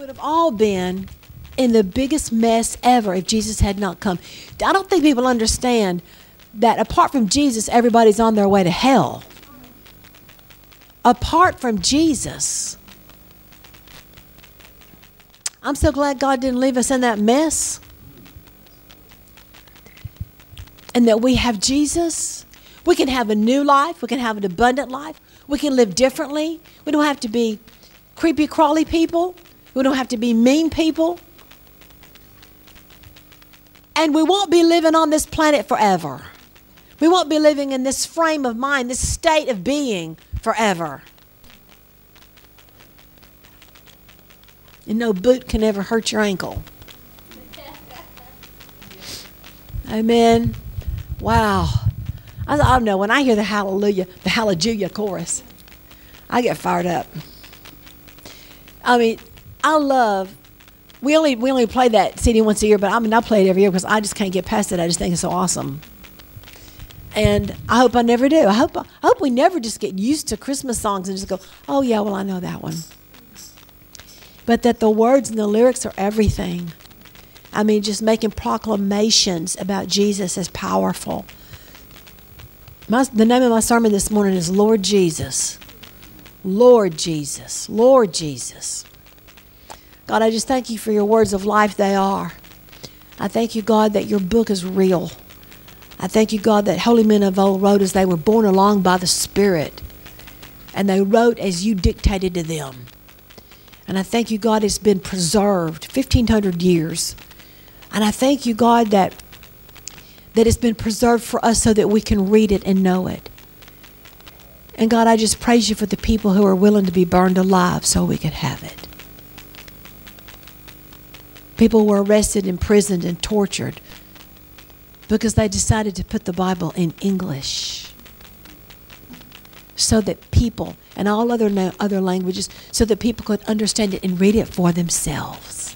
would have all been in the biggest mess ever if Jesus had not come. I don't think people understand that apart from Jesus, everybody's on their way to hell. Apart from Jesus. I'm so glad God didn't leave us in that mess. And that we have Jesus. We can have a new life. We can have an abundant life. We can live differently. We don't have to be creepy, crawly people. We don't have to be mean people. And we won't be living on this planet forever. We won't be living in this frame of mind, this state of being forever. And no boot can ever hurt your ankle. Amen. Wow. I don't know, when I hear the hallelujah chorus, I get fired up. I mean, we only play that CD once a year, but I play it every year because I just can't get past it. I just think it's so awesome. And I hope I never do. I hope we never just get used to Christmas songs and just go, oh yeah, well I know that one. But that the words and the lyrics are everything. I mean, just making proclamations about Jesus is powerful. The name of my sermon this morning is Lord Jesus. Lord Jesus. Lord Jesus. God, I just thank you for your words of life. They are. I thank you, God, that your book is real. I thank you, God, that holy men of old wrote as they were borne along by the Spirit. And they wrote as you dictated to them. And I thank you, God, it's been preserved 1,500 years. And I thank you, God, that it's been preserved for us so that we can read it and know it. And God, I just praise you for the people who are willing to be burned alive so we could have it. People were arrested, imprisoned, and tortured because they decided to put the Bible in English so that people, and all other languages, so that people could understand it and read it for themselves.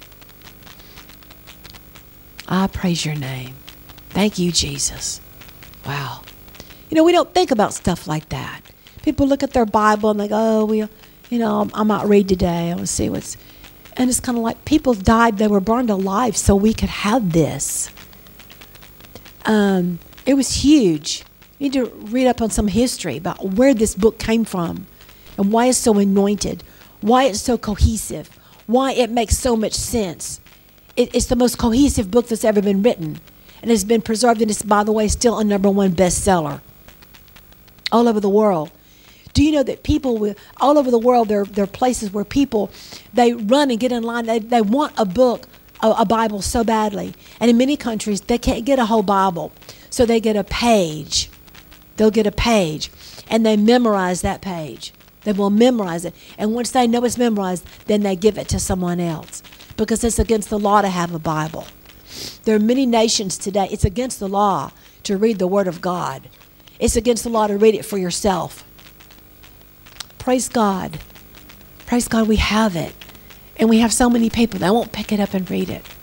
I praise your name. Thank you, Jesus. Wow. You know, we don't think about stuff like that. People look at their Bible and they go, oh, I might read today. I want to see what's... And it's kind of like people died. They were burned alive so we could have this. It was huge. You need to read up on some history about where this book came from and why it's so anointed, why it's so cohesive, why it makes so much sense. It's the most cohesive book that's ever been written. And it's been preserved, and it's, by the way, still a #1 bestseller all over the world. Do you know that people all over the world, there are places where people, they run and get in line. They want a book, a Bible so badly. And in many countries, they can't get a whole Bible. So they get a page. They'll get a page, and they memorize that page. They will memorize it. And once they know it's memorized, then they give it to someone else because it's against the law to have a Bible. There are many nations today, it's against the law to read the Word of God. It's against the law to read it for yourself. Praise God. Praise God, we have it. And we have so many people that won't pick it up and read it.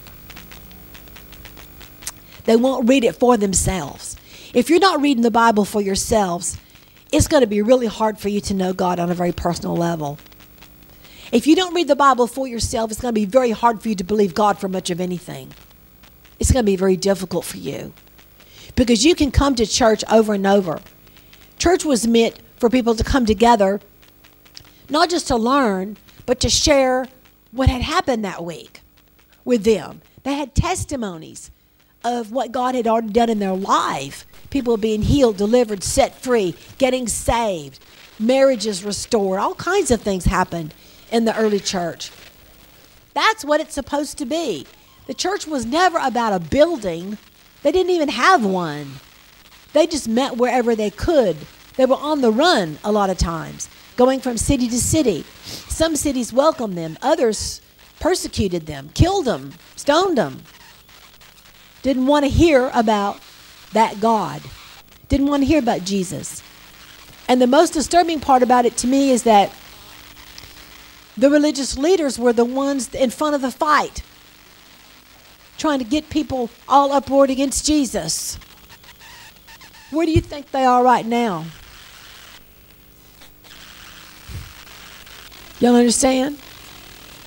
They won't read it for themselves. If you're not reading the Bible for yourselves, it's going to be really hard for you to know God on a very personal level. If you don't read the Bible for yourself, it's going to be very hard for you to believe God for much of anything. It's going to be very difficult for you because you can come to church over and over. Church was meant for people to come together, not just to learn, but to share what had happened that week with them. They had testimonies of what God had already done in their life. People being healed, delivered, set free, getting saved, marriages restored. All kinds of things happened in the early church. That's what it's supposed to be. The church was never about a building. They didn't even have one. They just met wherever they could. They were on the run a lot of times, going from city to city. Some cities welcomed them. Others persecuted them, killed them, stoned them. Didn't want to hear about that God. Didn't want to hear about Jesus. And the most disturbing part about it to me is that the religious leaders were the ones in front of the fight, trying to get people all uproared against Jesus. Where do you think they are right now? Y'all understand?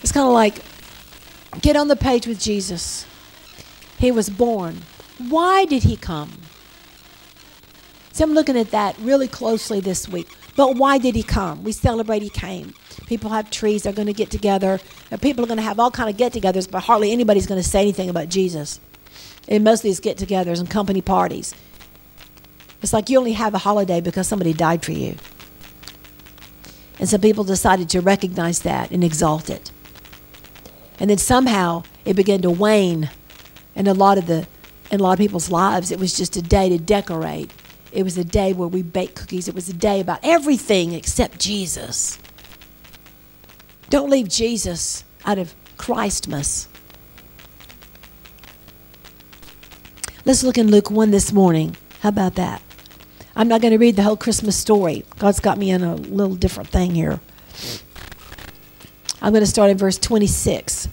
It's kind of like, get on the page with Jesus. He was born. Why did he come? So I'm looking at that really closely this week. But why did he come? We celebrate he came. People have trees. They're going to get together. And people are going to have all kind of get-togethers, but hardly anybody's going to say anything about Jesus. In most of these get-togethers and company parties, it's like you only have a holiday because somebody died for you. And some people decided to recognize that and exalt it. And then somehow it began to wane in a lot of people's lives. It was just a day to decorate. It was a day where we bake cookies. It was a day about everything except Jesus. Don't leave Jesus out of Christmas. Let's look in Luke 1 this morning. How about that? I'm not going to read the whole Christmas story. God's got me in a little different thing here. I'm going to start in verse 26.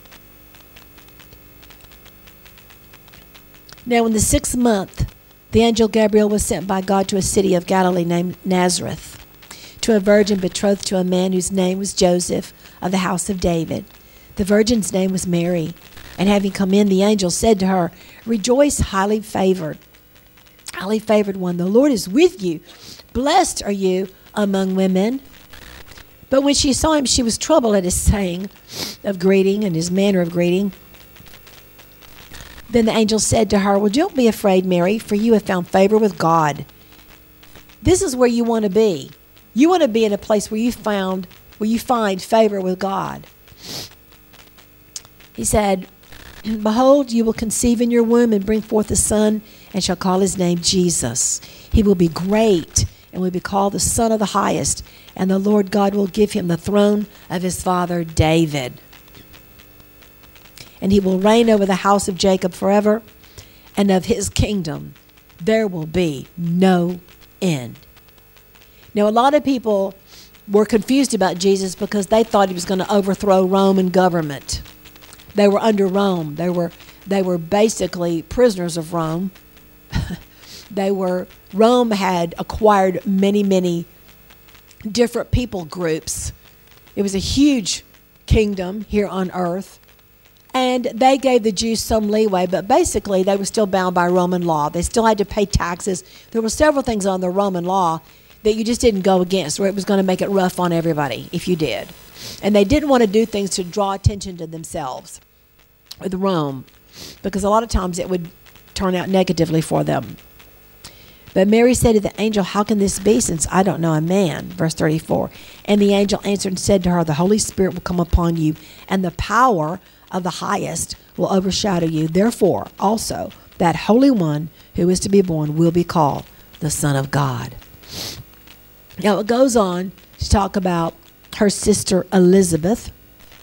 Now in the 6th month, the angel Gabriel was sent by God to a city of Galilee named Nazareth, to a virgin betrothed to a man whose name was Joseph of the house of David. The virgin's name was Mary. And having come in, the angel said to her, "Rejoice, highly favored one. The Lord is with you. Blessed are you among women." But when she saw him, she was troubled at his saying of greeting and his manner of greeting. Then the angel said to her, "Well, don't be afraid, Mary, for you have found favor with God." This is where you want to be. You want to be in a place where you find favor with God. He said, "Behold, you will conceive in your womb and bring forth a son, and shall call his name Jesus. He will be great and will be called the Son of the Highest, and the Lord God will give him the throne of his father David. And he will reign over the house of Jacob forever, and of his kingdom there will be no end." Now, a lot of people were confused about Jesus because they thought he was going to overthrow Roman government. They were under Rome. They were basically prisoners of Rome. Rome had acquired many different people groups. It was a huge kingdom here on earth. And they gave the Jews some leeway, but basically they were still bound by Roman law. They still had to pay taxes. There were several things on the Roman law that you just didn't go against, or it was going to make it rough on everybody if you did. And they didn't want to do things to draw attention to themselves with Rome, because a lot of times it would turn out negatively for them. But Mary said to the angel, "How can this be, since I don't know a man?" Verse 34. And the angel answered and said to her, "The Holy Spirit will come upon you, and the power of the highest will overshadow you. Therefore, also, that Holy One who is to be born will be called the Son of God." Now, it goes on to talk about her sister Elizabeth.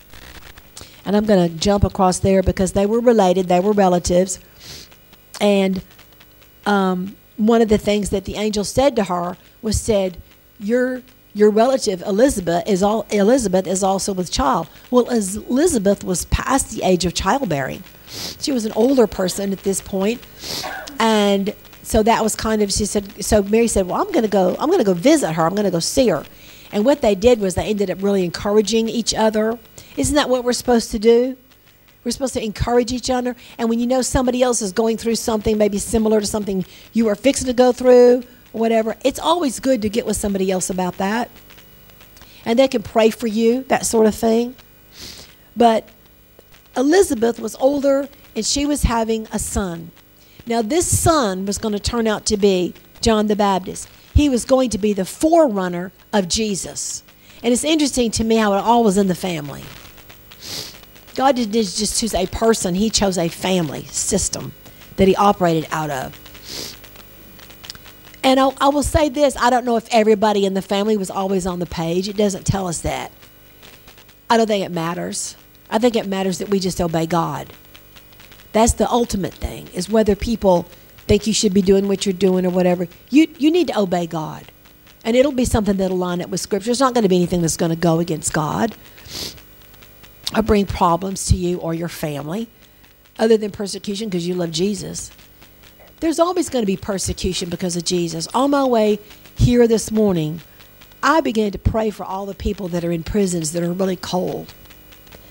And I'm going to jump across there because they were related. They were relatives. And one of the things that the angel said to her was your relative Elizabeth is also with child. Well, as Elizabeth was past the age of childbearing. She was an older person at this point. And so that was so Mary said, "Well, I'm going to go visit her. I'm going to go see her." And what they did was they ended up really encouraging each other. Isn't that what we're supposed to do? We're supposed to encourage each other. And when you know somebody else is going through something maybe similar to something you are fixing to go through, or whatever, it's always good to get with somebody else about that. And they can pray for you, that sort of thing. But Elizabeth was older, and she was having a son. Now, this son was going to turn out to be John the Baptist. He was going to be the forerunner of Jesus. And it's interesting to me how it all was in the family. God didn't just choose a person. He chose a family system that he operated out of. And I will say this. I don't know if everybody in the family was always on the page. It doesn't tell us that. I don't think it matters. I think it matters that we just obey God. That's the ultimate thing, is whether people think you should be doing what you're doing or whatever. You need to obey God. And it'll be something that'll line up with Scripture. It's not going to be anything that's going to go against God or bring problems to you or your family, other than persecution because you love Jesus. There's always going to be persecution because of Jesus. On my way here this morning, I began to pray for all the people that are in prisons that are really cold.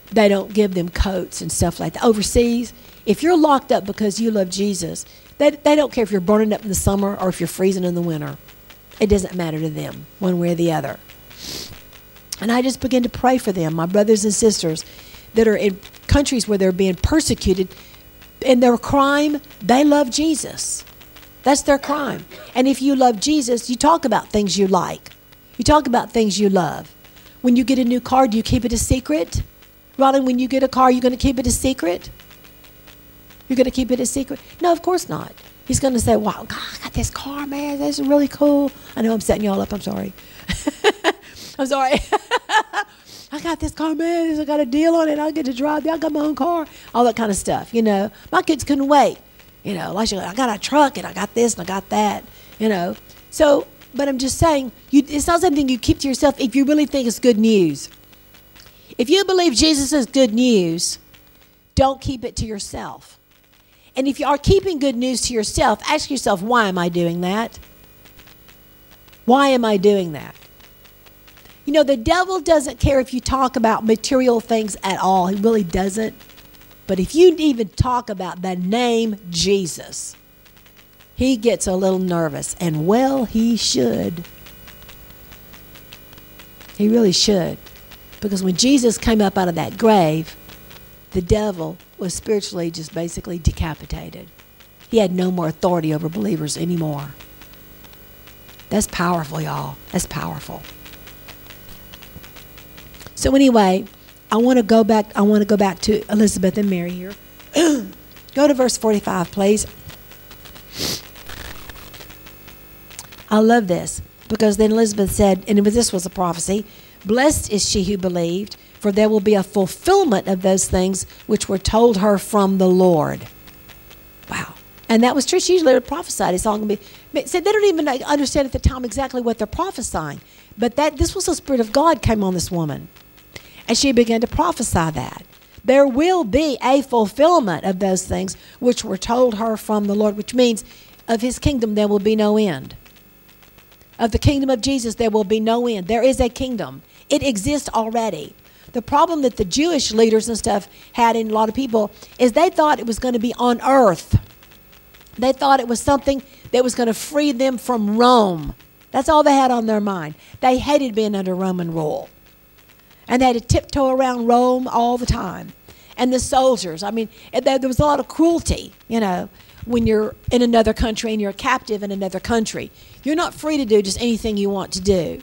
they don't give them coats and stuff like that. Overseas, if you're locked up because you love Jesus, they don't care if you're burning up in the summer or if you're freezing in the winter. It doesn't matter to them, one way or the other. And I just begin to pray for them, my brothers and sisters that are in countries where they're being persecuted. In their crime, they love Jesus. That's their crime. And if you love Jesus, you talk about things you like. You talk about things you love. When you get a new car, do you keep it a secret? Ronald, when you get a car, you're going to keep it a secret? You're going to keep it a secret? No, of course not. He's going to say, wow, God, I got this car, man. This is really cool. I know I'm setting you all up. I'm sorry. I'm sorry. I got this car, man. I got a deal on it. I get to drive. I got my own car. All that kind of stuff, you know. My kids couldn't wait. You know, like I got a truck and I got this and I got that, you know. So, but I'm just saying, it's not something you keep to yourself if you really think it's good news. If you believe Jesus is good news, don't keep it to yourself. And if you are keeping good news to yourself, ask yourself, why am I doing that? Why am I doing that? You know, the devil doesn't care if you talk about material things at all. He really doesn't. But if you even talk about the name Jesus, he gets a little nervous. And well, he should. He really should. Because when Jesus came up out of that grave, the devil was spiritually just basically decapitated. He had no more authority over believers anymore. That's powerful, y'all. That's powerful. So anyway, I want to go back to Elizabeth and Mary here. Go to verse 45, please. I love this because then Elizabeth said, and this was a prophecy, blessed is she who believed, for there will be a fulfillment of those things which were told her from the Lord. Wow. And that was true. She usually prophesied. It's all going to be. So they don't even understand at the time exactly what they're prophesying. But this was the Spirit of God came on this woman. And she began to prophesy that. There will be a fulfillment of those things which were told her from the Lord, which means of his kingdom there will be no end. Of the kingdom of Jesus there will be no end. There is a kingdom. It exists already. The problem that the Jewish leaders and stuff had in a lot of people is they thought it was going to be on earth. They thought it was something that was going to free them from Rome. That's all they had on their mind. They hated being under Roman rule. And they had to tiptoe around Rome all the time. And the soldiers, I mean, there was a lot of cruelty, you know, when you're in another country and you're a captive in another country. You're not free to do just anything you want to do.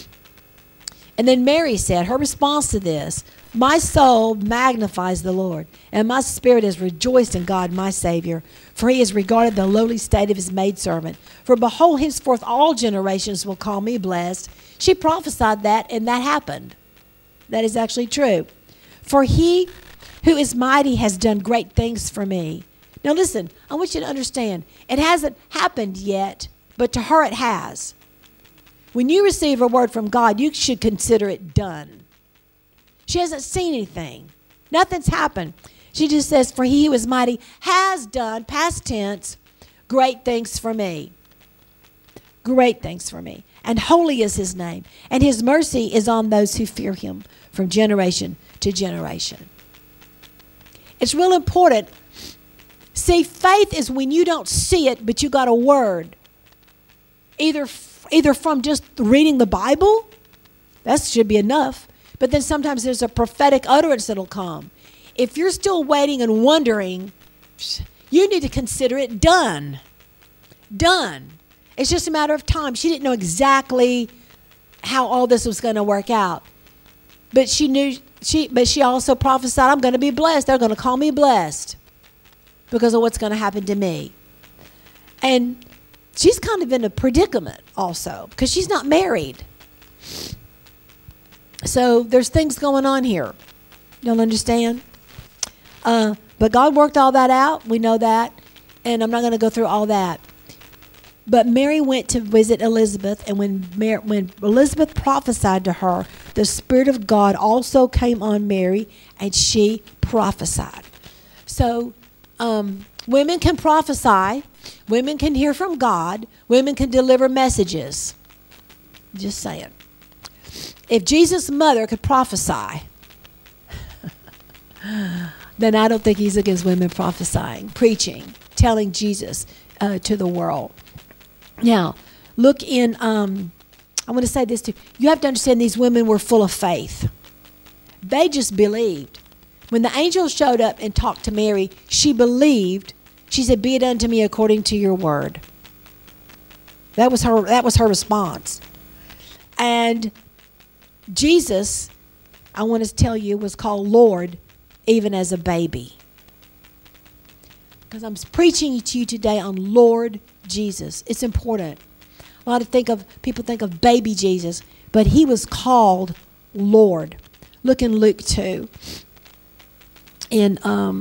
And then Mary said, her response to this, my soul magnifies the Lord, and my spirit has rejoiced in God my Savior, for he has regarded the lowly state of his maidservant. For behold, henceforth all generations will call me blessed. She prophesied that, and that happened. That is actually true. For he who is mighty has done great things for me. Now listen, I want you to understand, it hasn't happened yet, but to her it has. When you receive a word from God, you should consider it done. She hasn't seen anything. Nothing's happened. She just says, for he who is mighty has done, past tense, great things for me. Great things for me. And holy is his name. And his mercy is on those who fear him from generation to generation. It's real important. See, faith is when you don't see it, but you got a word. Either from just reading the Bible, that should be enough. But then sometimes there's a prophetic utterance that'll come. If you're still waiting and wondering, you need to consider it done. Done. It's just a matter of time. She didn't know exactly how all this was going to work out. But she also prophesied, I'm going to be blessed. They're going to call me blessed because of what's going to happen to me. And she's kind of in a predicament also because she's not married. So there's things going on here. You don't understand? But God worked all that out. We know that. And I'm not going to go through all that. But Mary went to visit Elizabeth, and when Elizabeth prophesied to her, the Spirit of God also came on Mary, and she prophesied. So women can prophesy. Women can hear from God. Women can deliver messages. Just saying. If Jesus' mother could prophesy, then I don't think he's against women prophesying, preaching, telling Jesus to the world. Now, look in, I want to say this too. You have to understand these women were full of faith. They just believed. When the angel showed up and talked to Mary, she believed. She said, "Be it unto me according to your word." That was her response. And Jesus, I want to tell you, was called Lord even as a baby. Because I'm preaching to you today on Lord Jesus. It's important. A lot of people think of baby Jesus, but he was called Lord. Look in Luke 2. In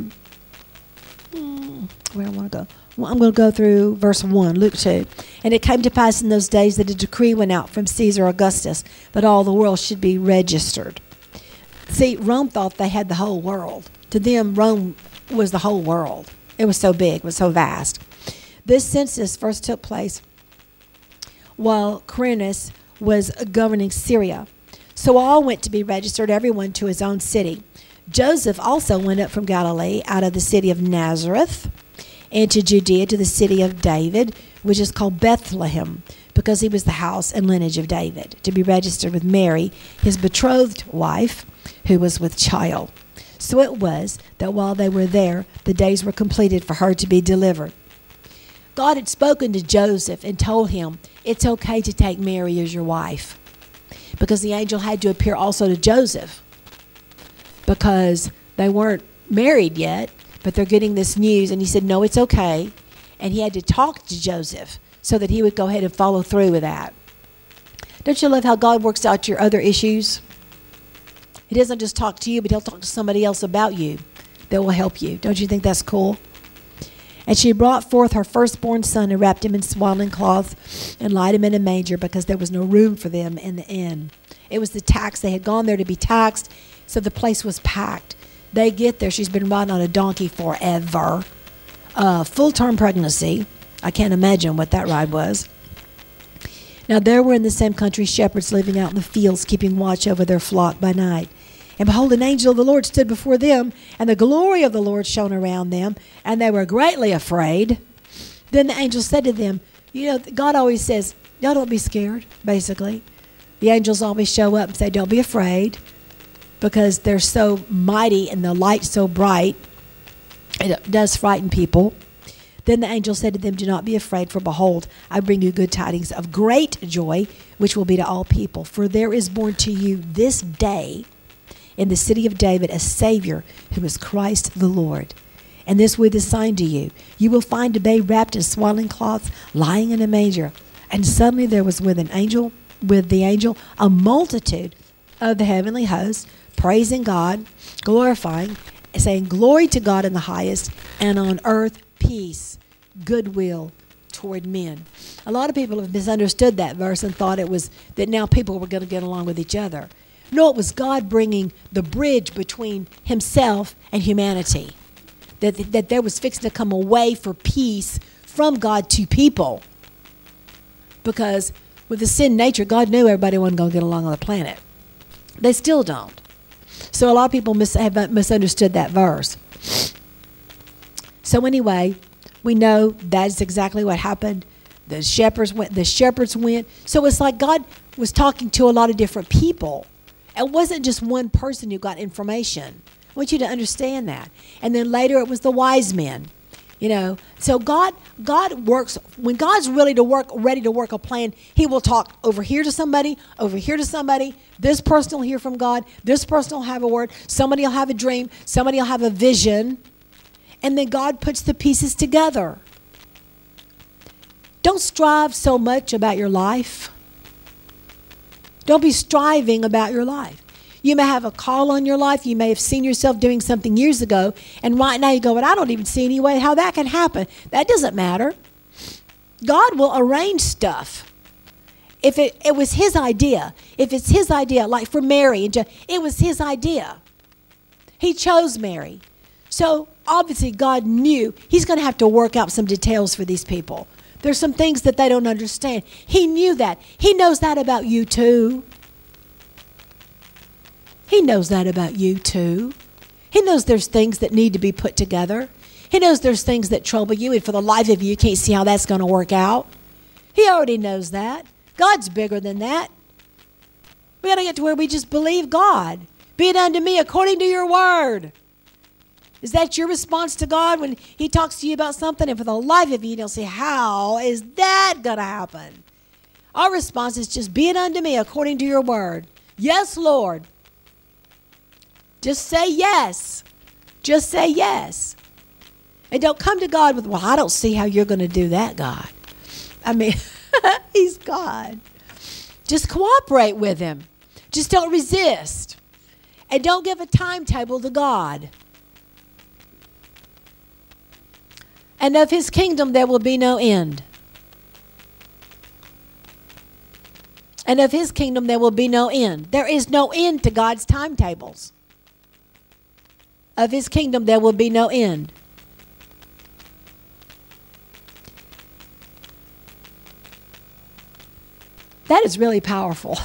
where I want to go. Well, I'm going to go through verse 1, Luke 2. "And it came to pass in those days that a decree went out from Caesar Augustus that all the world should be registered." See, Rome thought they had the whole world. To them, Rome was the whole world. It was so big, it was so vast. This census first took place while Quirinius was governing Syria. So all went to be registered, everyone to his own city. Joseph also went up from Galilee out of the city of Nazareth into Judea to the city of David, which is called Bethlehem, because he was the house and lineage of David, to be registered with Mary, his betrothed wife, who was with child. So it was that while they were there, the days were completed for her to be delivered. God had spoken to Joseph and told him, it's okay to take Mary as your wife, because the angel had to appear also to Joseph, because they weren't married yet, but they're getting this news. And he said, no, it's okay. And he had to talk to Joseph so that he would go ahead and follow through with that. Don't you love how God works out your other issues? He doesn't just talk to you, but he'll talk to somebody else about you that will help you. Don't you think that's cool? "And she brought forth her firstborn son and wrapped him in swaddling cloth and laid him in a manger, because there was no room for them in the inn." It was the tax. They had gone there to be taxed, so the place was packed. They get there. She's been riding on a donkey forever. Full-term pregnancy. I can't imagine what that ride was. "Now there were in the same country shepherds living out in the fields, keeping watch over their flock by night. And behold, an angel of the Lord stood before them, and the glory of the Lord shone around them, and they were greatly afraid. Then the angel said to them," God always says, y'all don't be scared, basically. The angels always show up and say, don't be afraid, because they're so mighty and the light's so bright, it does frighten people. "Then the angel said to them, do not be afraid, for behold, I bring you good tidings of great joy, which will be to all people. For there is born to you this day in the city of David a Savior, who is Christ the Lord. And this will be the sign to you. You will find a babe wrapped in swaddling cloths, lying in a manger." And suddenly there was with the angel a multitude of the heavenly hosts, praising God, glorifying, saying, "Glory to God in the highest, and on earth peace, goodwill toward men." A lot of people have misunderstood that verse and thought it was that now people were going to get along with each other. No, it was God bringing the bridge between himself and humanity. That there was fixing to come a way for peace from God to people. Because with the sin nature, God knew everybody wasn't going to get along on the planet. They still don't. So a lot of people have misunderstood that verse. So anyway, we know that's exactly what happened. The shepherds went. So it's like God was talking to a lot of different people. It wasn't just one person who got information. I want you to understand that. And then later it was the wise men. So God works, when God's ready to work a plan, he will talk over here to somebody, this person will hear from God, this person will have a word, somebody will have a dream, somebody will have a vision, and then God puts the pieces together. Don't strive so much about your life. Don't be striving about your life. You may have a call on your life. You may have seen yourself doing something years ago, and right now you go, but I don't even see any way how that can happen. That doesn't matter. God will arrange stuff. If it was his idea, if it's his idea, like for Mary, it was his idea. He chose Mary. So obviously God knew he's going to have to work out some details for these people. There's some things that they don't understand. He knew that. He knows that about you too. He knows that about you too. He knows there's things that need to be put together. He knows there's things that trouble you, and for the life of you, you can't see how that's going to work out. He already knows that. God's bigger than that. We got to get to where we just believe God. Be it unto me according to your word. Is that your response to God when he talks to you about something? And for the life of you, you don't say, how is that going to happen? Our response is just, be it unto me according to your word. Yes, Lord. Just say yes. Just say yes. And don't come to God with, well, I don't see how you're going to do that, God. I mean, he's God. Just cooperate with him. Just don't resist. And don't give a timetable to God. And of his kingdom there will be no end. And of his kingdom there will be no end. There is no end to God's timetables. Of his kingdom there will be no end. That is really powerful.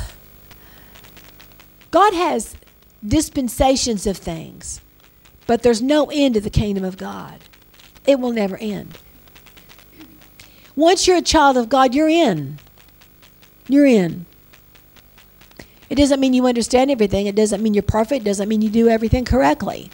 God has dispensations of things, but there's no end to the kingdom of God. It will never end. Once you're a child of God, you're in. You're in. It doesn't mean you understand everything. It doesn't mean you're perfect. It doesn't mean you do everything correctly.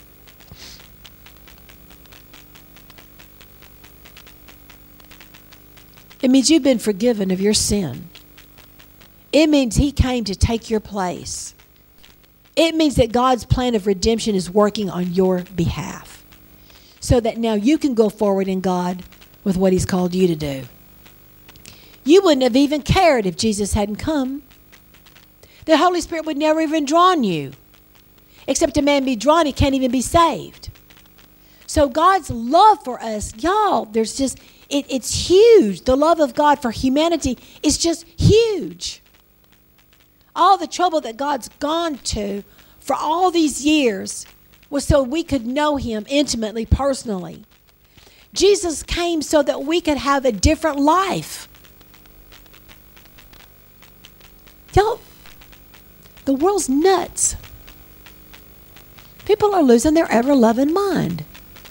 It means you've been forgiven of your sin. It means he came to take your place. It means that God's plan of redemption is working on your behalf, so that now you can go forward in God with what he's called you to do. You wouldn't have even cared if Jesus hadn't come. The Holy Spirit would never even drawn you. Except a man be drawn, he can't even be saved. So God's love for us, y'all, there's just, it's huge. The love of God for humanity is just huge. All the trouble that God's gone to for all these years was so we could know him intimately, personally. Jesus came so that we could have a different life. Y'all, the world's nuts. People are losing their ever-loving mind.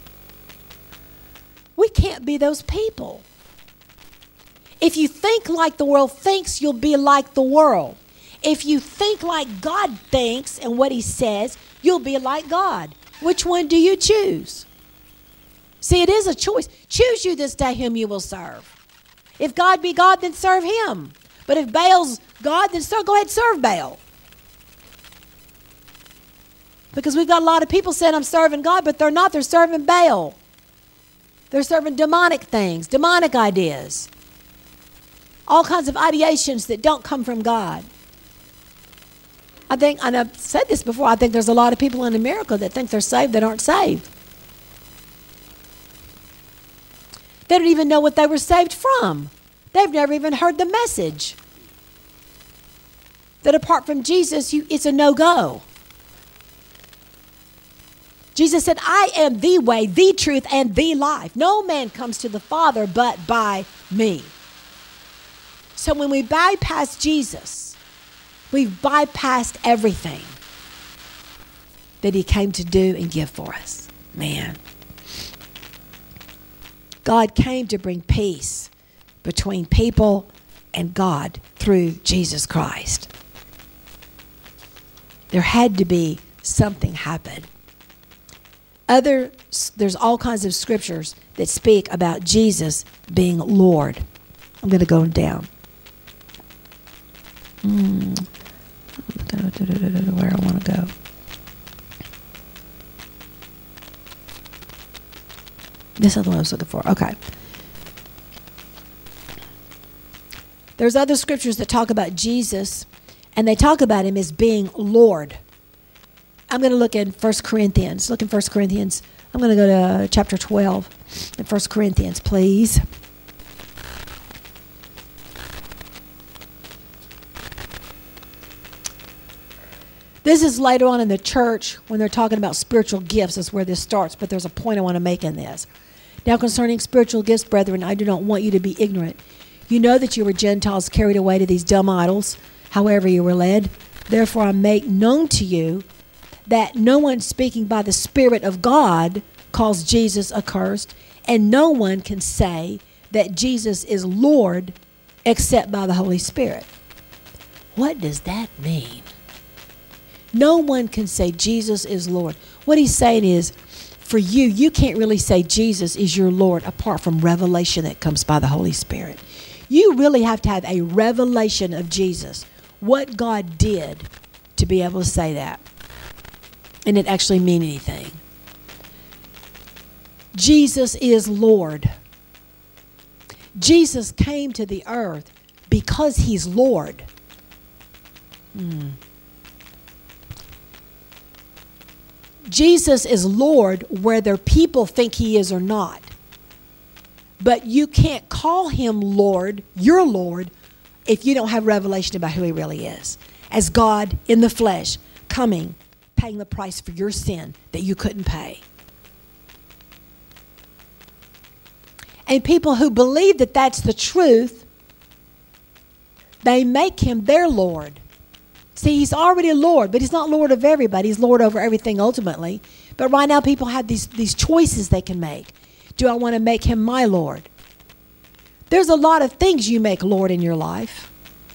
We can't be those people. If you think like the world thinks, you'll be like the world. If you think like God thinks and what he says, you'll be like God. Which one do you choose? See, it is a choice. Choose you this day whom you will serve. If God be God, then serve him. But if Baal's God, then go ahead and serve Baal. Because we've got a lot of people saying, I'm serving God, but they're not. They're serving Baal. They're serving demonic things, demonic ideas. All kinds of ideations that don't come from God. I think, and I've said this before, I think there's a lot of people in America that think they're saved that aren't saved. They don't even know what they were saved from. They've never even heard the message. That apart from Jesus, it's a no-go. Jesus said, I am the way, the truth, and the life. No man comes to the Father but by me. So when we bypass Jesus, we've bypassed everything that he came to do and give for us. Man. God came to bring peace between people and God through Jesus Christ. There had to be something happen. There's all kinds of scriptures that speak about Jesus being Lord. I'm going to go down. Where I want to go. This is the one I was looking for. Okay. There's other scriptures that talk about Jesus, and they talk about him as being Lord. I'm going to look in 1 Corinthians. Look in 1 Corinthians. I'm going to go to chapter 12 in 1 Corinthians, please. This is later on in the church when they're talking about spiritual gifts. Is where this starts, but there's a point I want to make in this. Now concerning spiritual gifts, brethren, I do not want you to be ignorant. You know that you were Gentiles carried away to these dumb idols, however you were led. Therefore I make known to you that no one speaking by the Spirit of God calls Jesus accursed, and no one can say that Jesus is Lord except by the Holy Spirit. What does that mean? No one can say Jesus is Lord. What he's saying is, for you, you can't really say Jesus is your Lord apart from revelation that comes by the Holy Spirit. You really have to have a revelation of Jesus, what God did, to be able to say that. And it actually mean anything. Jesus is Lord. Jesus came to the earth because he's Lord. Jesus is Lord whether people think he is or not. But you can't call him Lord, your Lord, if you don't have revelation about who he really is. As God in the flesh, coming, paying the price for your sin that you couldn't pay. And people who believe that that's the truth, they make him their Lord. See, he's already a Lord, but he's not Lord of everybody. He's Lord over everything ultimately. But right now people have these choices they can make. Do I want to make him my Lord? There's a lot of things you make Lord in your life.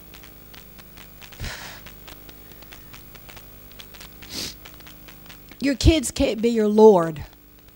Your kids can't be your Lord.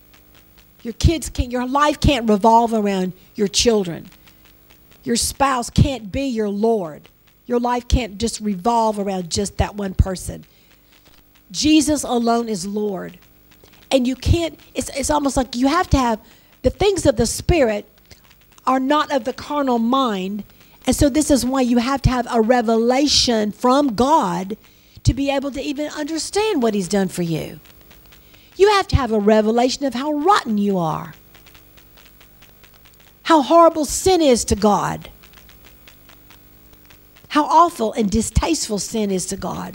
Your life can't revolve around your children. Your spouse can't be your Lord. Your life can't just revolve around just that one person. Jesus alone is Lord. And you can't, it's almost like you have to have, the things of the Spirit are not of the carnal mind. And so this is why you have to have a revelation from God to be able to even understand what he's done for you. You have to have a revelation of how rotten you are. How horrible sin is to God. How awful and distasteful sin is to God.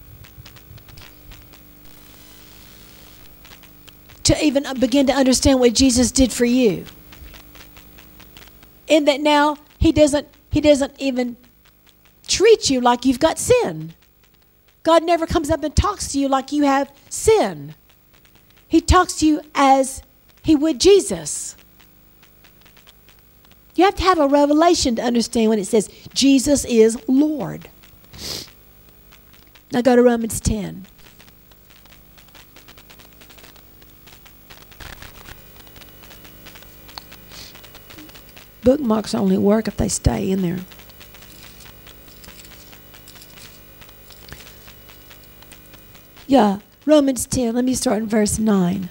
To even begin to understand what Jesus did for you. In that now he doesn't even treat you like you've got sin. God never comes up and talks to you like you have sin. He talks to you as he would Jesus. You have to have a revelation to understand when it says Jesus is Lord. Now go to Romans 10. Bookmarks only work if they stay in there. Yeah, Romans 10. Let me start in verse 9.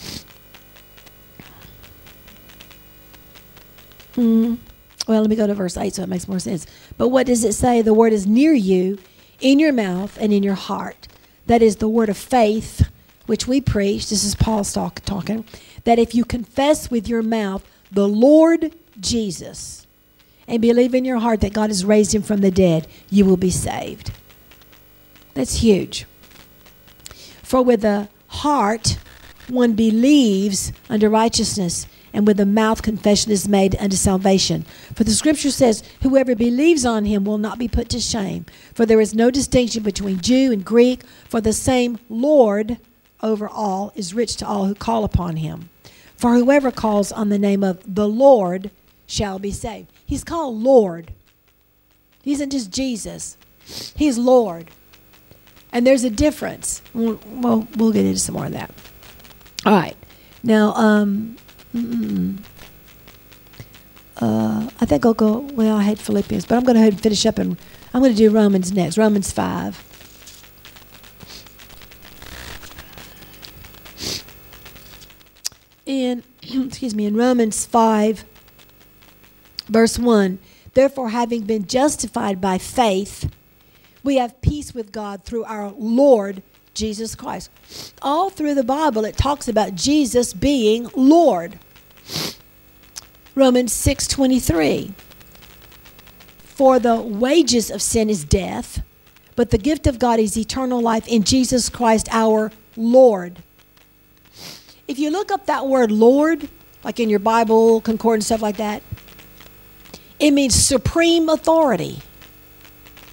Well, let me go to verse 8 so it makes more sense. But what does it say? The word is near you, in your mouth and in your heart. That is the word of faith, which we preach. This is Paul talking. That if you confess with your mouth the Lord Jesus and believe in your heart that God has raised him from the dead, you will be saved. That's huge. For with the heart one believes unto righteousness, and with the mouth confession is made unto salvation. For the scripture says, whoever believes on him will not be put to shame. For there is no distinction between Jew and Greek, for the same Lord over all is rich to all who call upon him. For whoever calls on the name of the Lord shall be saved. He's called Lord. He isn't just Jesus. He's Lord. And there's a difference. Well, we'll get into some more of that. All right. Now, I think I'll go, well, I hate Philippians, but I'm going to go ahead and finish up, and I'm going to do Romans next, Romans 5. In Romans 5, verse 1, therefore, having been justified by faith, we have peace with God through our Lord Jesus Christ. All through the Bible, it talks about Jesus being Lord. Romans 6:23. For the wages of sin is death, but the gift of God is eternal life in Jesus Christ our Lord. If you look up that word Lord, like in your Bible, concordance, stuff like that, it means supreme authority.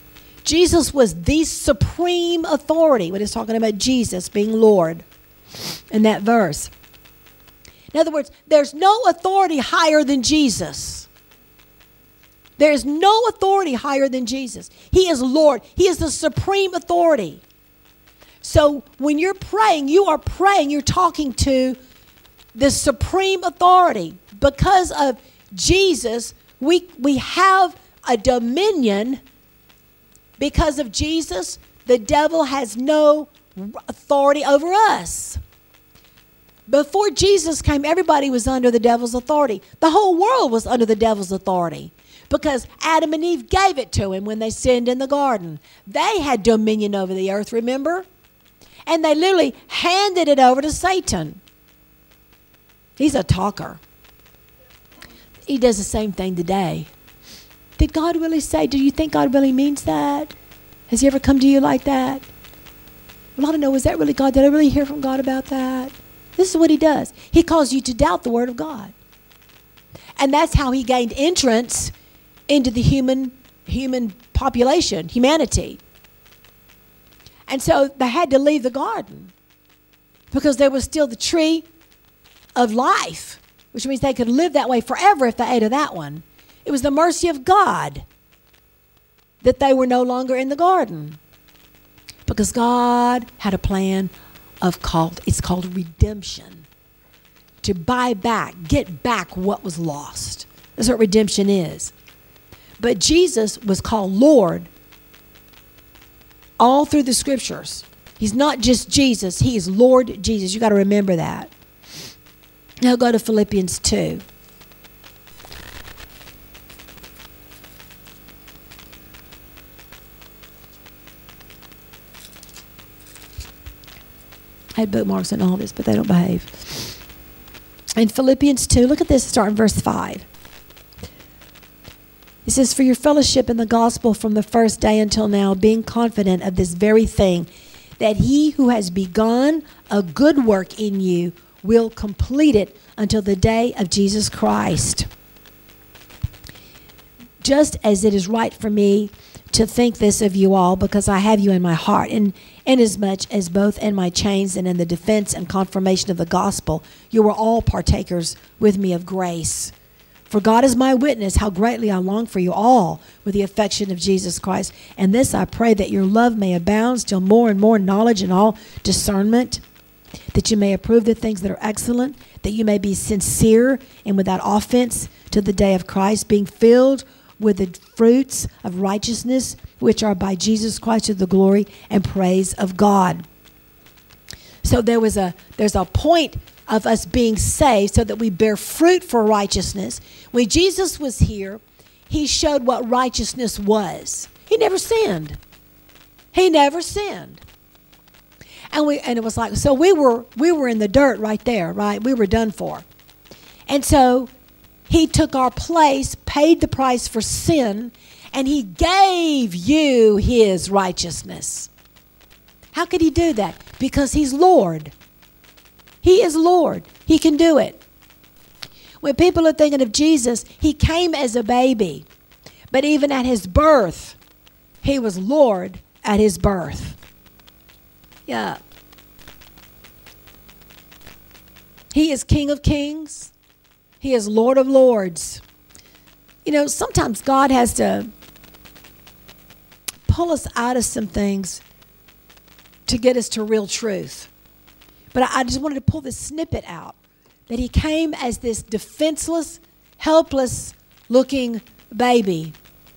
Jesus was the supreme authority when it's talking about Jesus being Lord in that verse. In other words, there's no authority higher than Jesus. There's no authority higher than Jesus. He is Lord. He is the supreme authority. So when you're praying, you're talking to the supreme authority. Because of Jesus, we have a dominion. Because of Jesus, the devil has no authority over us. Before Jesus came, everybody was under the devil's authority. The whole world was under the devil's authority because Adam and Eve gave it to him when they sinned in the garden. They had dominion over the earth, remember? And they literally handed it over to Satan. He's a talker. He does the same thing today. Did God really say? Do you think God really means that? Has he ever come to you like that? Well, I don't know. Was that really God? Did I really hear from God about that? This is what he does. He calls you to doubt the word of God. And that's how he gained entrance into the human population, humanity. And so they had to leave the garden because there was still the tree of life, which means they could live that way forever if they ate of that one. It was the mercy of God that they were no longer in the garden because God had a plan it's called redemption. To buy back, get back what was lost. That's what redemption is. But Jesus was called Lord all through the scriptures. He's not just Jesus, he is Lord Jesus. You got to remember that. Now go to Philippians 2. I had bookmarks on all this, but they don't behave. In Philippians 2, look at this, starting verse 5. It says, for your fellowship in the gospel from the first day until now, being confident of this very thing, that he who has begun a good work in you will complete it until the day of Jesus Christ. Just as it is right for me to think this of you all, because I have you in my heart, and inasmuch as both in my chains and in the defense and confirmation of the gospel, you are all partakers with me of grace. For God is my witness how greatly I long for you all with the affection of Jesus Christ. And this I pray, that your love may abound still more and more in knowledge and all discernment, that you may approve the things that are excellent, that you may be sincere and without offense to the day of Christ, being filled with the fruits of righteousness, which are by Jesus Christ to the glory and praise of God. So there's a point of us being saved so that we bear fruit for righteousness. When Jesus was here, he showed what righteousness was. He never sinned. He never sinned. And it was like, so we were in the dirt right there, right? We were done for. And so he took our place, paid the price for sin, and he gave you his righteousness. How could he do that? Because he's Lord. He is Lord. He can do it. When people are thinking of Jesus, he came as a baby. But even at his birth, he was Lord at his birth. Yeah. He is King of Kings. He is Lord of Lords. You know, sometimes God has to pull us out of some things to get us to real truth. But I just wanted to pull this snippet out, that he came as this defenseless, helpless looking baby.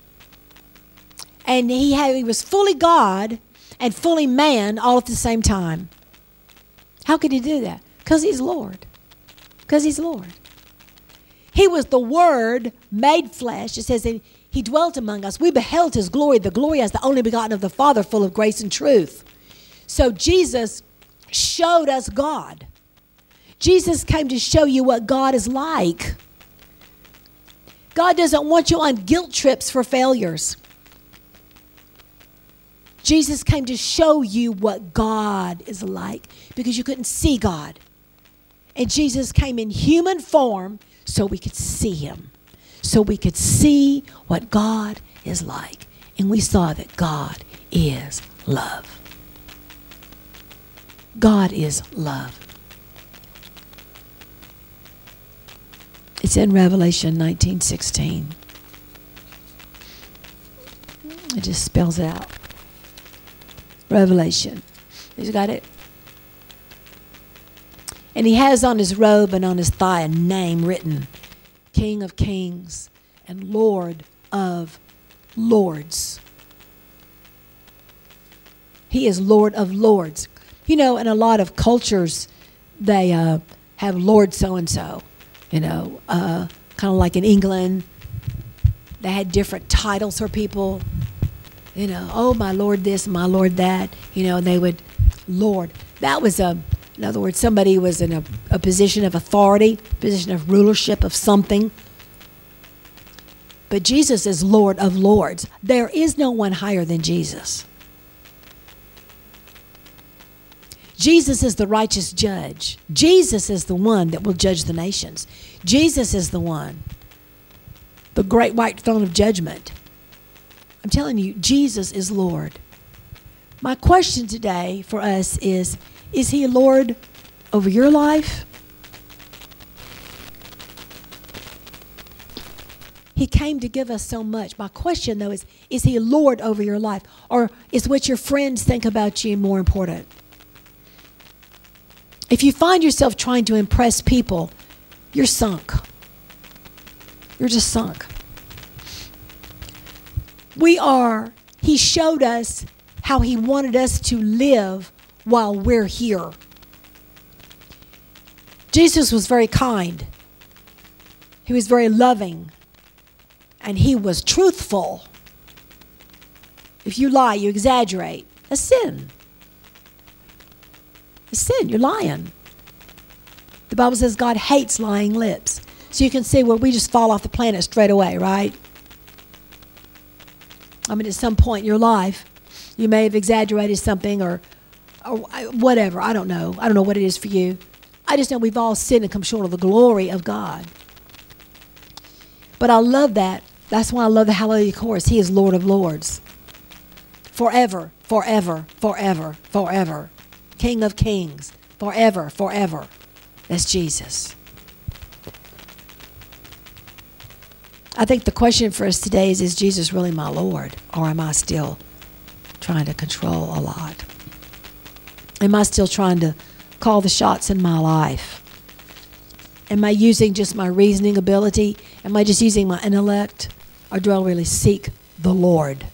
And he was fully God and fully man all at the same time. How could he do that? Because he's Lord. Because he's Lord. He was the Word made flesh. It says that he dwelt among us. We beheld his glory, the glory as the only begotten of the Father, full of grace and truth. So Jesus showed us God. Jesus came to show you what God is like. God doesn't want you on guilt trips for failures. Jesus came to show you what God is like because you couldn't see God. And Jesus came in human form so we could see him. So we could see what God is like. and we saw that God is love. God is love. It's in Revelation 19:16. It just spells it out. Revelation. You got it? And he has on his robe and on his thigh a name written, King of Kings and Lord of Lords. He is Lord of Lords. You know, in a lot of cultures, they have Lord so-and-so. You know, kind of like in England, they had different titles for people. You know, oh, my Lord this, my Lord that. You know, and they would, Lord. That was in other words, somebody was in a position of authority, position of rulership of something. But Jesus is Lord of Lords. There is no one higher than Jesus. Jesus is the righteous judge. Jesus is the one that will judge the nations. Jesus is the one, the great white throne of judgment. I'm telling you, Jesus is Lord. My question today for us is he Lord over your life? He came to give us so much. My question, though, is he Lord over your life? Or is what your friends think about you more important? If you find yourself trying to impress people, you're sunk. You're just sunk. He showed us how he wanted us to live while we're here. Jesus was very kind. He was very loving. And he was truthful. If you lie, you exaggerate. That's sin. It's sin. You're lying. The Bible says God hates lying lips. So you can see where we just fall off the planet straight away, right? I mean, at some point in your life, you may have exaggerated something or whatever. I don't know. I don't know what it is for you. I just know we've all sinned and come short of the glory of God. But I love that. That's why I love the Hallelujah chorus. He is Lord of Lords. Forever, forever, forever, forever. King of Kings. Forever, forever. That's Jesus. I think the question for us today is Jesus really my Lord? Or am I still trying to control a lot? Am I still trying to call the shots in my life? Am I using just my reasoning ability? Am I just using my intellect? Or do I really seek the Lord?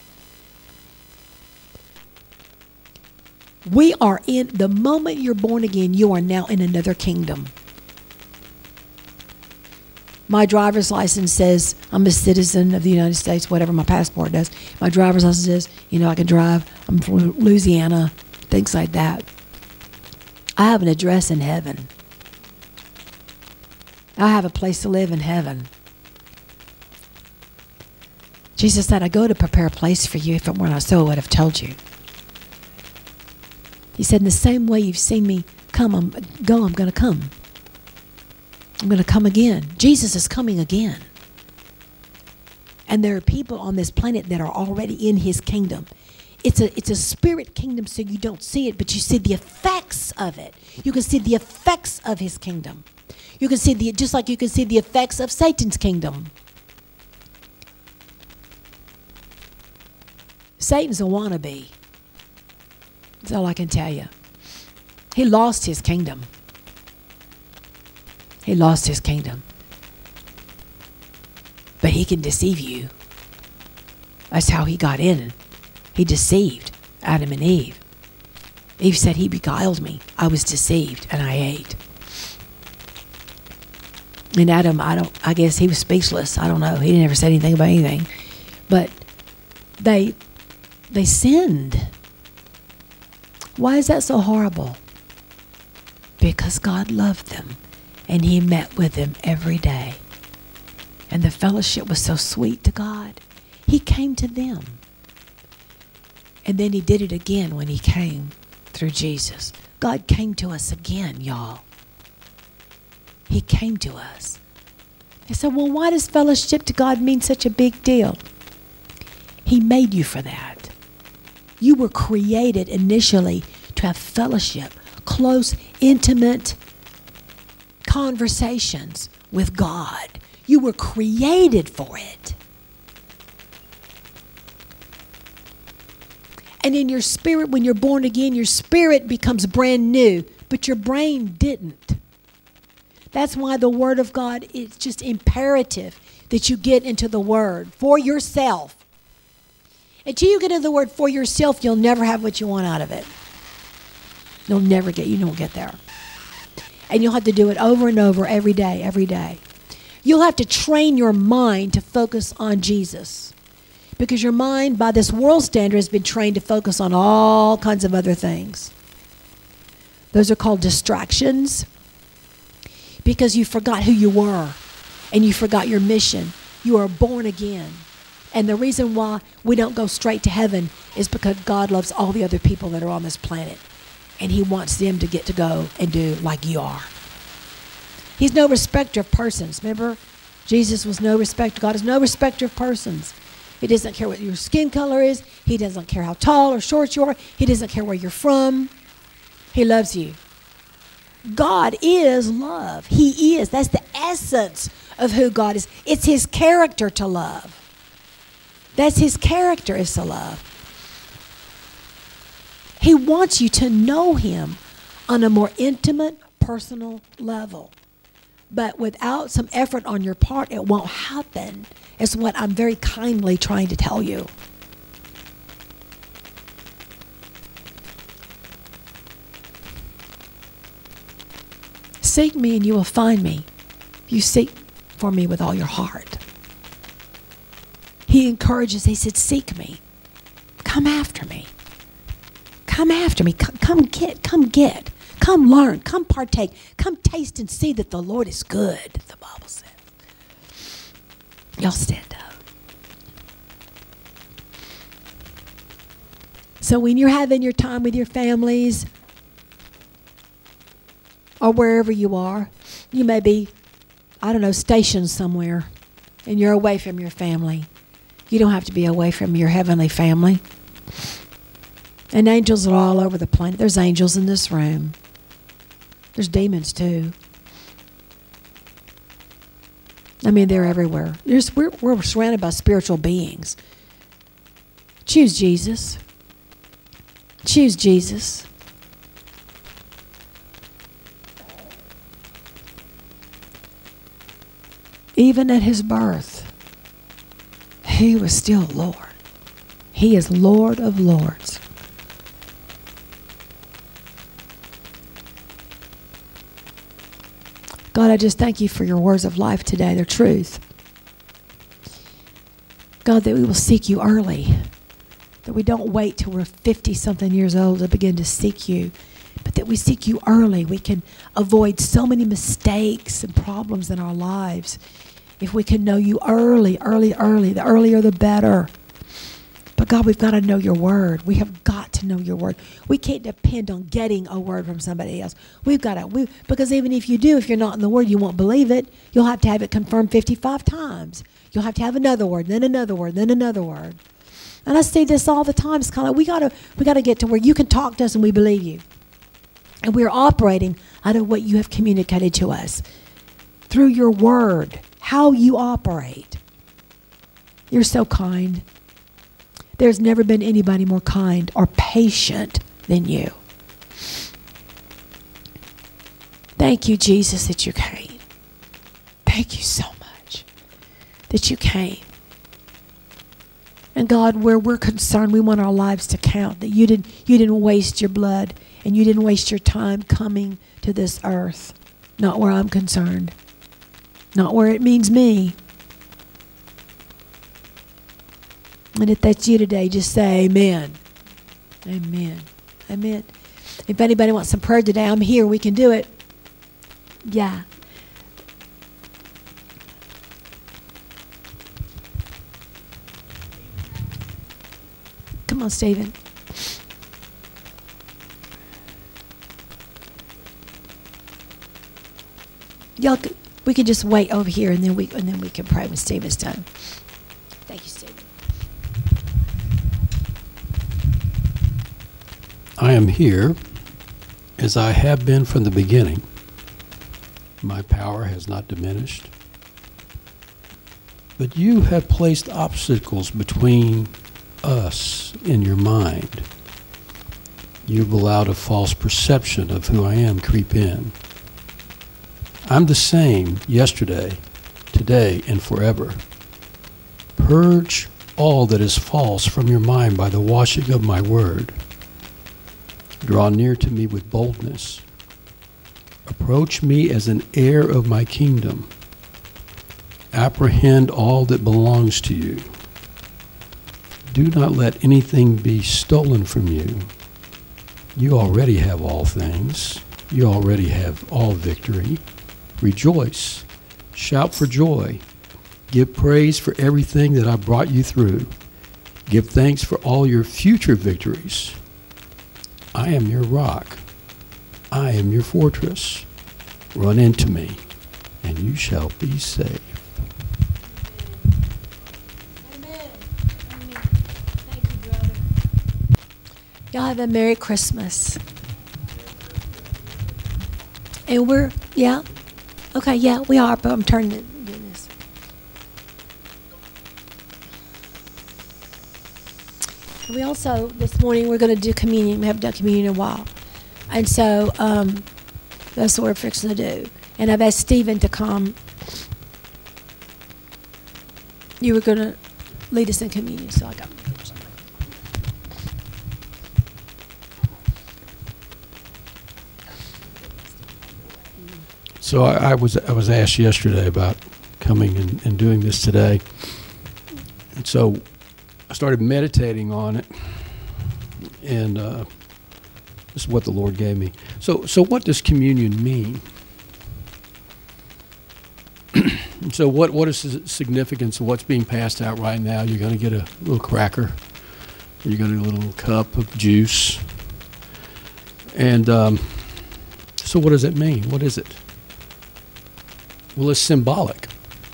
We are in, the moment you're born again, you are now in another kingdom. My driver's license says I'm a citizen of the United States, whatever my passport does. My driver's license says, I can drive. I'm from Louisiana, things like that. I have an address in heaven. I have a place to live in heaven. Jesus said, I go to prepare a place for you. If it were not so, I would have told you. He said, in the same way you've seen me come, I'm going to come. I'm going to come again. Jesus is coming again. And there are people on this planet that are already in his kingdom. It's a spirit kingdom, so you don't see it, but you see the effects of it. You can see the effects of his kingdom. You can see just like you can see the effects of Satan's kingdom. Satan's a wannabe. That's all I can tell you. He lost his kingdom. He lost his kingdom. But he can deceive you. That's how he got in. He deceived Adam and Eve. Eve said, he beguiled me. I was deceived and I ate. And Adam, I guess he was speechless. I don't know. He never said anything about anything. But they sinned. Why is that so horrible? Because God loved them and he met with them every day. And the fellowship was so sweet to God. He came to them. And then he did it again when he came through Jesus. God came to us again, y'all. He came to us. They said, well, why does fellowship to God mean such a big deal? He made you for that. You were created initially to have fellowship, close, intimate conversations with God. You were created for it. And in your spirit, when you're born again, your spirit becomes brand new, but your brain didn't. That's why the Word of God is just imperative that you get into the Word for yourself. Until you get into the Word for yourself, you'll never have what you want out of it. You won't get there. And you'll have to do it over and over every day, every day. You'll have to train your mind to focus on Jesus. Because your mind, by this world standard, has been trained to focus on all kinds of other things. Those are called distractions. Because you forgot who you were. And you forgot your mission. You are born again. And the reason why we don't go straight to heaven is because God loves all the other people that are on this planet. And He wants them to get to go and do like you are. He's no respecter of persons. Remember? Jesus was no respecter. God is no respecter of persons. He doesn't care what your skin color is. He doesn't care how tall or short you are. He doesn't care where you're from. He loves you. God is love. He is. That's the essence of who God is. It's His character to love. That's His character is to love. He wants you to know Him on a more intimate, personal level. But without some effort on your part, it won't happen. Is what I'm very kindly trying to tell you. Seek me and you will find me. You seek for me with all your heart. He encourages, He said, seek me. Come after me. Come after me. Come get. Come learn. Come partake. Come taste and see that the Lord is good, the Bible says. Y'all stand up. So when you're having your time with your families or wherever you are, you may be, stationed somewhere and you're away from your family. You don't have to be away from your heavenly family. And angels are all over the planet. There's angels in this room. There's demons too. They're everywhere. We're surrounded by spiritual beings. Choose Jesus. Choose Jesus. Even at His birth, He was still Lord. He is Lord of Lords. God, I just thank You for Your words of life today, their truth. God, that we will seek You early, that we don't wait till we're 50-something years old to begin to seek You, but that we seek You early. We can avoid so many mistakes and problems in our lives if we can know You early. The earlier the better. But God, we've got to know Your word. We have got to know Your word. We can't depend on getting a word from somebody else. Because even if you do, if you're not in the word, you won't believe it. You'll have to have it confirmed 55 times. You'll have to have another word, then another word, then another word. And I see this all the time. It's kind of we gotta get to where you can talk to us and we believe You. And we're operating out of what You have communicated to us through Your word, how You operate. You're so kind. There's never been anybody more kind or patient than You. Thank You, Jesus, that You came. Thank You so much that You came. And God, where we're concerned, we want our lives to count, that you didn't waste Your blood and You didn't waste Your time coming to this earth. Not where I'm concerned. Not where it means me. And if that's you today, just say amen. Amen. Amen. If anybody wants some prayer today, I'm here. We can do it. Yeah. Come on, Stephen. Y'all, we can just wait over here, and then we can pray when Stephen's done. Thank you, Stephen. I am here as I have been from the beginning. My power has not diminished. But you have placed obstacles between us in your mind. You've allowed a false perception of who I am creep in. I'm the same yesterday, today, and forever. Purge all that is false from your mind by the washing of my word. Draw near to me with boldness. Approach me as an heir of my kingdom. Apprehend all that belongs to you. Do not let anything be stolen from you. You already have all things. You already have all victory. Rejoice. Shout for joy. Give praise for everything that I brought you through. Give thanks for all your future victories. I am your rock. I am your fortress. Run into me, and you shall be saved. Amen. Amen. Thank you, brother. Y'all have a Merry Christmas. And we're, yeah? Okay, yeah, we are, but I'm turning it. Doing this. And we also, this morning, we're going to do communion. We haven't done communion in a while. And so that's what we're fixing to do. And I've asked Stephen to come. You were going to lead us in communion, so I got my papers on. So I was asked yesterday about coming and doing this today. And so I started meditating on it, and this is what the Lord gave me. So what does communion mean? So what is the significance of what's being passed out right now? You're going to get a little cracker. You're going to get a little cup of juice. And so what does it mean? What is it? Well, it's symbolic.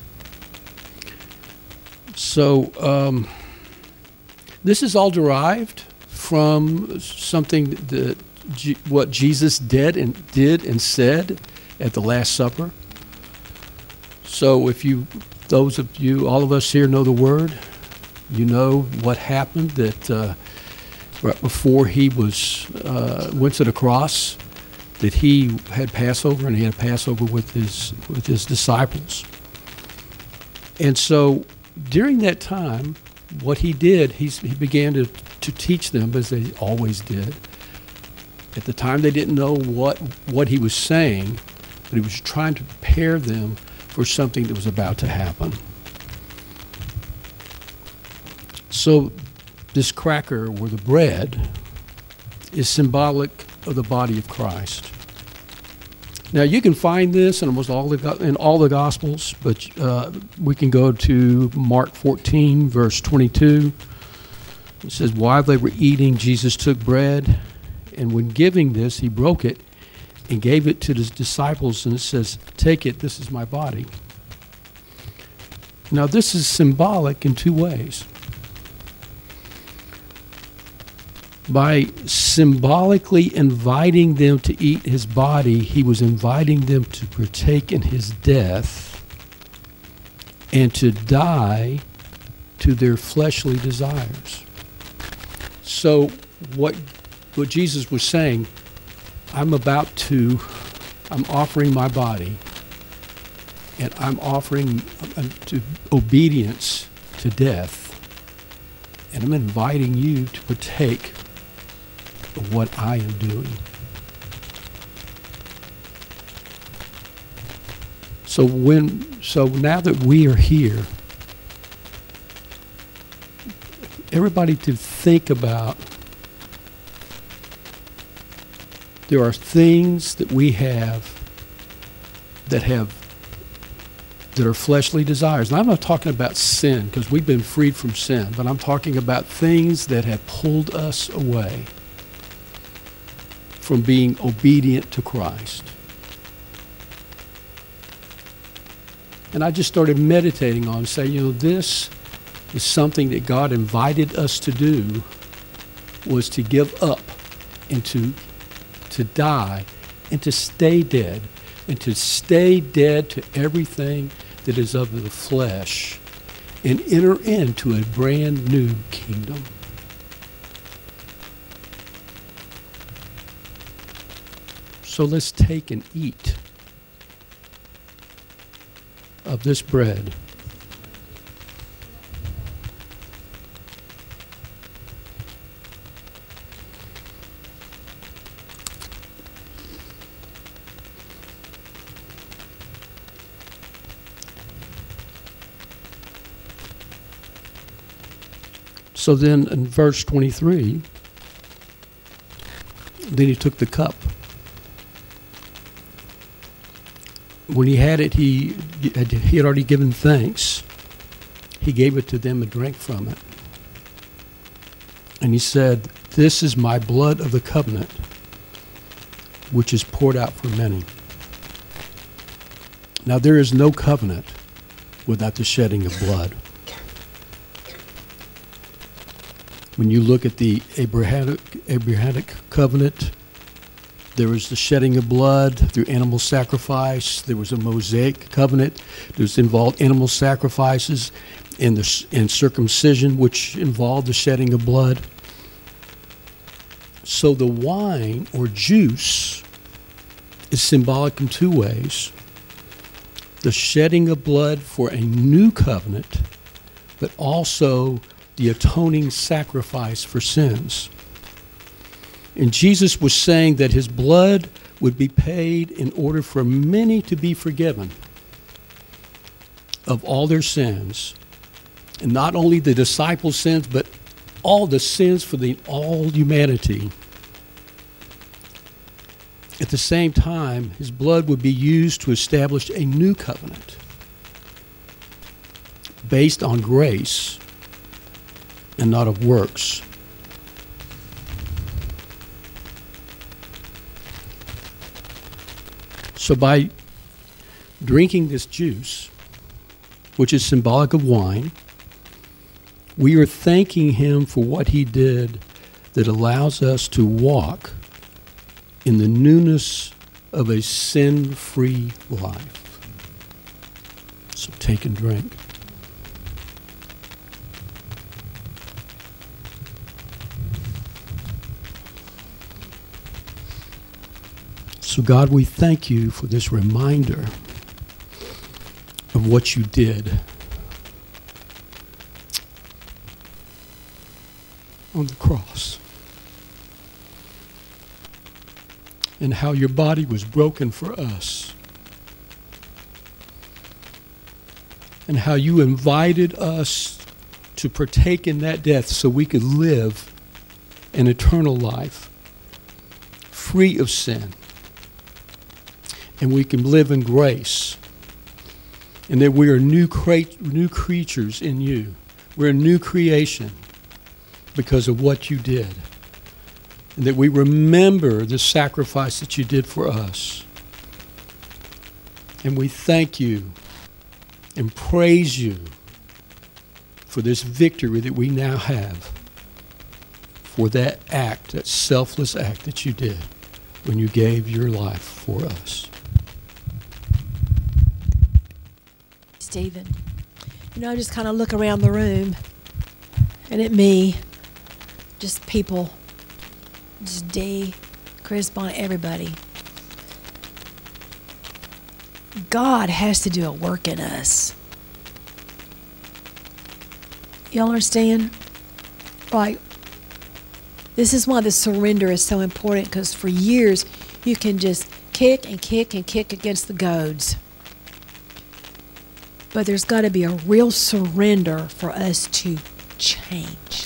So this is all derived from something that what Jesus did and said at the Last Supper. So if those of you, all of us here know the Word, you know what happened that right before he went to the cross, that he had Passover, and he had Passover with his disciples. And so during that time, what he did, he began to teach them, as they always did. At the time, they didn't know what he was saying, but he was trying to prepare them for something that was about to happen. So this cracker, or the bread, is symbolic of the body of Christ. Now you can find this in almost all the Gospels, but we can go to Mark 14, verse 22. It says, while they were eating, Jesus took bread, and when giving this, he broke it and gave it to his disciples, and it says, take it, this is my body. Now this is symbolic in two ways. By symbolically inviting them to eat his body, he was inviting them to partake in his death and to die to their fleshly desires. So what Jesus was saying, I'm offering my body, and I'm offering to obedience to death, and I'm inviting you to partake of what I am doing. So now that we are here, everybody to think about, there are things that we have that are fleshly desires. And I'm not talking about sin, because we've been freed from sin, but I'm talking about things that have pulled us away from being obedient to Christ. And I just started meditating on saying, this is something that God invited us to do, was to give up and to die and to stay dead and to stay dead to everything that is of the flesh and enter into a brand new kingdom. So let's take and eat of this bread. So then in verse 23, then he took the cup. When he had it, he had already given thanks. He gave it to them and drank from it. And he said, "This is my blood of the covenant, which is poured out for many." Now there is no covenant without the shedding of blood. When you look at the Abrahamic covenant, there was the shedding of blood through animal sacrifice. There was a Mosaic covenant. There's involved animal sacrifices and circumcision, which involved the shedding of blood. So the wine or juice is symbolic in two ways. The shedding of blood for a new covenant, but also the atoning sacrifice for sins. And Jesus was saying that his blood would be paid in order for many to be forgiven of all their sins. And not only the disciples' sins, but all the sins for all humanity. At the same time, his blood would be used to establish a new covenant based on grace and not of works. So by drinking this juice, which is symbolic of wine, we are thanking him for what he did that allows us to walk in the newness of a sin-free life. So take and drink. So God, we thank you for this reminder of what you did on the cross and how your body was broken for us and how you invited us to partake in that death so we could live an eternal life free of sin. And we can live in grace. And that we are new creatures in you. We're a new creation because of what you did. And that we remember the sacrifice that you did for us. And we thank you and praise you for this victory that we now have. For that act, that selfless act that you did when you gave your life for us. Stephen, I just kind of look around the room and at me, just people, just Dee, Chris Bond, everybody. God has to do a work in us. Y'all understand? Like, this is why the surrender is so important, because for years you can just kick and kick and kick against the goads. But there's got to be a real surrender for us to change.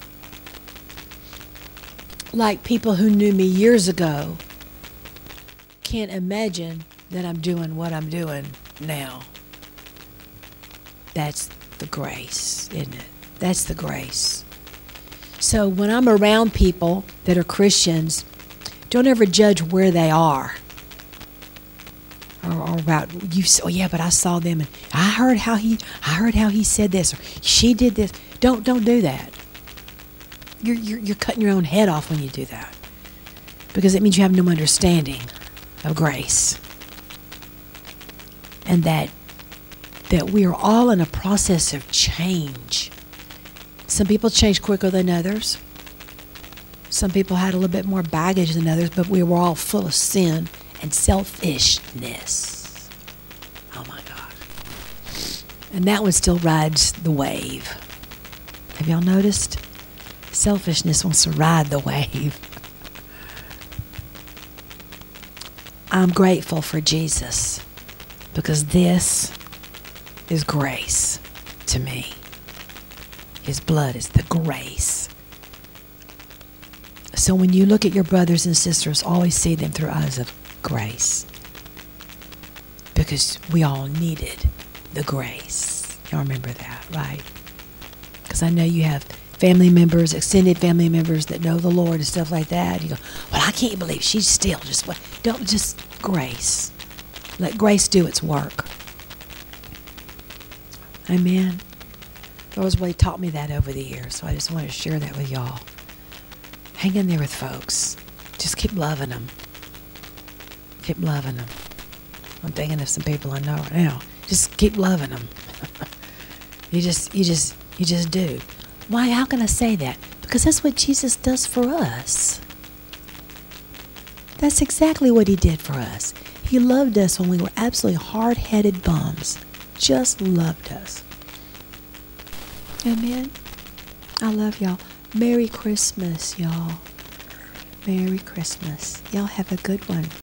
Like people who knew me years ago can't imagine that I'm doing what I'm doing now. That's the grace, isn't it? That's the grace. So when I'm around people that are Christians, don't ever judge where they are. Or about you. Oh yeah, but I saw them, and I heard how he said this, or she did this. Don't do that. You're cutting your own head off when you do that. because it means you have no understanding of grace. And that we are all in a process of change. Some people change quicker than others. Some people had a little bit more baggage than others, but we were all full of sin and selfishness. Oh my God. And that one still rides the wave. Have y'all noticed? Selfishness wants to ride the wave. I'm grateful for Jesus because this is grace to me. His blood is the grace. So when you look at your brothers and sisters, always see them through eyes of grace. Because we all needed the grace. Y'all remember that, right? Because I know you have family members, extended family members that know the Lord and stuff like that. You go, well, I can't believe she's still just, don't just grace. Let grace do its work. Amen. The Lord's really taught me that over the years, so I just want to share that with y'all. Hang in there with folks. Just keep loving them. Keep loving them. I'm thinking of some people I know right now. Just keep loving them. You just do. Why? How can I say that? Because that's what Jesus does for us. That's exactly what he did for us. He loved us when we were absolutely hard-headed bums. Just loved us. Amen. I love y'all. Merry Christmas, y'all. Merry Christmas. Y'all have a good one.